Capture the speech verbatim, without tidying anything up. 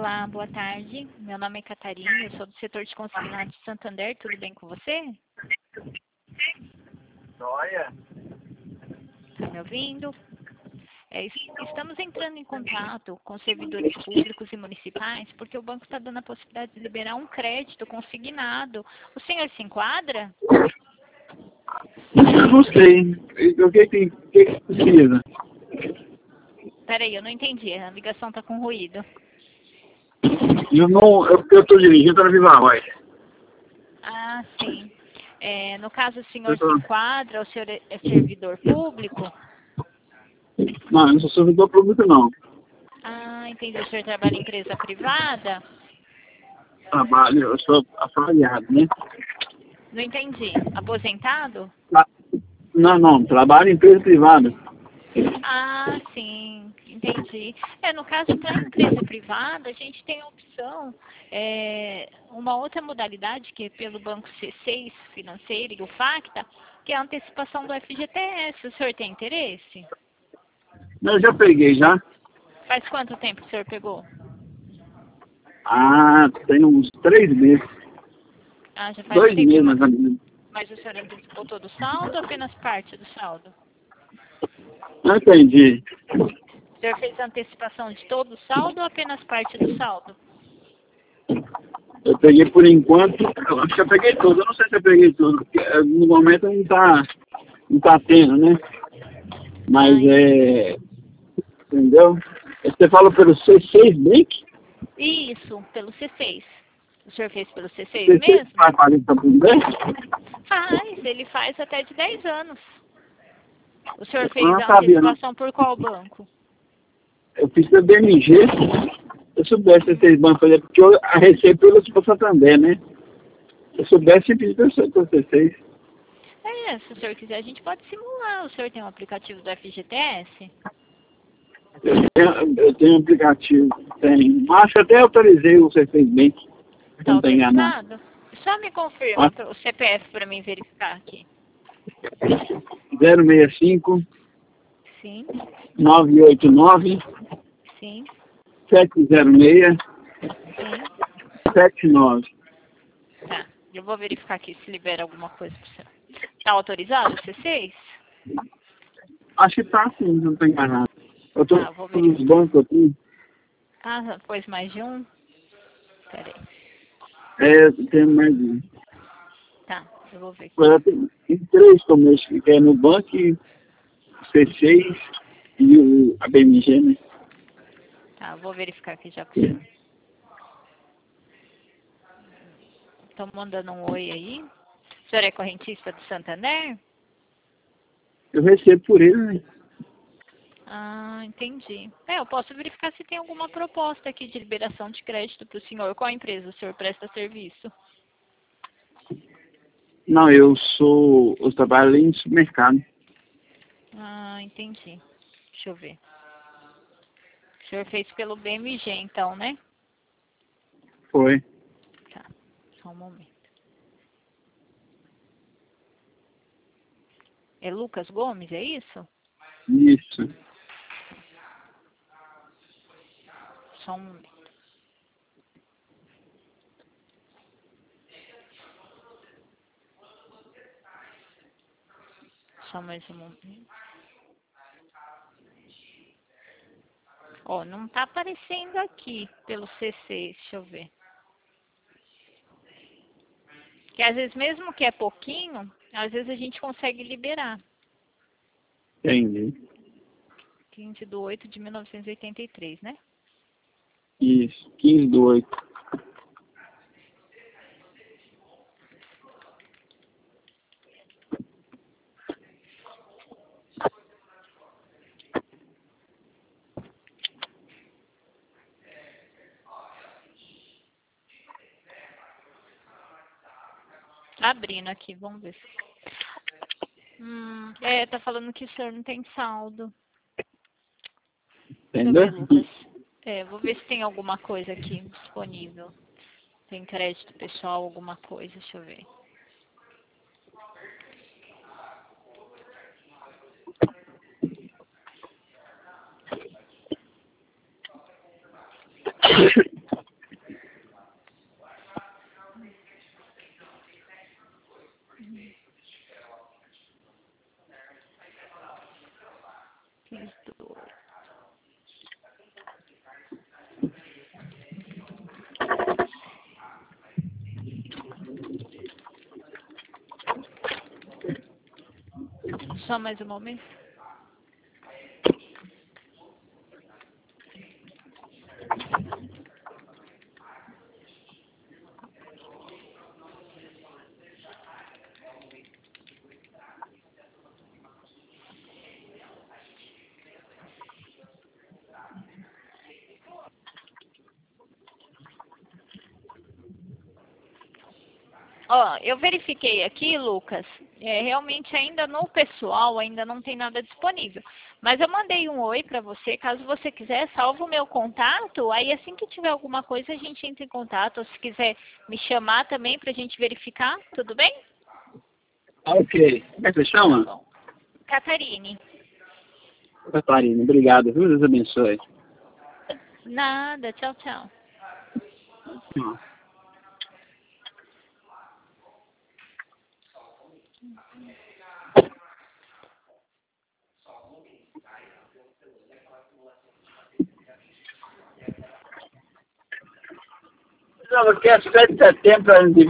Olá, boa tarde. Meu nome é Catarina, eu sou do setor de consignado de Santander. Tudo bem com você? Joia. Está me ouvindo? É, estamos entrando em contato com servidores públicos e municipais porque o banco está dando a possibilidade de liberar um crédito consignado. O senhor se enquadra? Eu não sei. O que tem o que que precisa? Peraí, eu não entendi. A ligação está com ruído. Eu não. Eu estou dirigindo para Viva Voz. Ah, sim. É, no caso, o senhor Eu se tô... enquadra, o senhor é servidor público? Não, eu não sou servidor público, não. Ah, entendi. O senhor trabalha em empresa privada? Trabalho, eu sou assalariado, né? Não entendi. Aposentado? Tra- Não, não. Trabalho em empresa privada. Ah, sim, entendi. É, no caso, para empresa privada, a gente tem a opção, é, uma outra modalidade, que é pelo Banco C seis Financeiro e o Facta, que é a antecipação do F G T S. O senhor tem interesse? Eu já peguei, já. Faz quanto tempo que o senhor pegou? Ah, tem uns três meses. Ah, já faz um Dois meses, tempinho, mais mas, ou menos. mas o senhor antecipou todo o saldo ou apenas parte do saldo? Não entendi. O senhor fez a antecipação de todo o saldo ou apenas parte do saldo? Eu peguei por enquanto. Eu acho que eu peguei tudo. Eu não sei se eu peguei tudo. Porque eh, no momento não tá, não tá tendo, né? Mas Ah, entendi. é. Entendeu? Você fala pelo C seis Bank? Isso, pelo C seis. O senhor fez pelo C seis C seis mesmo? faz quarenta por dez? Faz, ele faz até de dez anos. O senhor Eu fez não a sabia, não. antecipação por qual banco? Eu fiz pelo B M G. Se eu soubesse C seis Bank fazer, porque eu a receita eu para Santander, né? Se eu soubesse, eu pedi pelo C seis. É, se o senhor quiser, a gente pode simular. O senhor tem um aplicativo do F G T S? Eu tenho, eu tenho um aplicativo, tem. Acho que até autorizei o C seis Bank. Se Está não tem enganado. autorizado? Só me confirma pro- o C P F para mim verificar aqui. zero seis cinco, Sim, nove oito nove, sim, sete zero seis, sim. sete nove. Tá, eu vou verificar aqui se libera alguma coisa para o senhor. Está autorizado o C seis? Acho que tá sim, não tem enganado. Eu tô Tá, vou nos verificar. bancos aqui. Ah, pôs mais de um? Peraí. É, tem mais um. Tá, eu vou ver aqui. Agora tem, tem três comércios que é no banco, e o C seis e o a B M G, né? Tá, eu vou verificar aqui já com o senhor. Estão mandando um oi aí. O senhor é correntista do Santander? Eu recebo por ele, né? Ah, entendi. É, eu posso verificar se tem alguma proposta aqui de liberação de crédito para o senhor. Qual empresa o senhor presta serviço? Não, eu sou. Eu trabalho em supermercado. Ah, entendi. Deixa eu ver. O senhor fez pelo B M G, então, né? Foi. Tá, só um momento. É Lucas Gomes, é isso? Isso. Só um momento. Só mais um momento. Ó, não tá aparecendo aqui pelo C seis, deixa eu ver. Que às vezes, mesmo que é pouquinho, às vezes a gente consegue liberar. Entendi. quinze de oito de mil novecentos e oitenta e três, né? Isso. quinze do oito. Tá abrindo aqui, vamos ver. Hum, é, tá falando que o senhor não tem saldo. Deixa eu Entendeu? ver, Lucas. É, vou ver se tem alguma coisa aqui disponível. Tem crédito pessoal, alguma coisa, deixa eu ver. Só mais um momento. Ó, eu verifiquei aqui, Lucas, é, realmente ainda no pessoal ainda não tem nada disponível. Mas eu mandei um oi para você, caso você quiser, salva o meu contato, aí assim que tiver alguma coisa a gente entra em contato, ou se quiser me chamar também para a gente verificar, tudo bem? Ok. Como é que você chama? Bom, Catarine. Catarina, obrigado. Deus abençoe. Nada, tchau, tchau. Hum. Não, porque é sete de setembro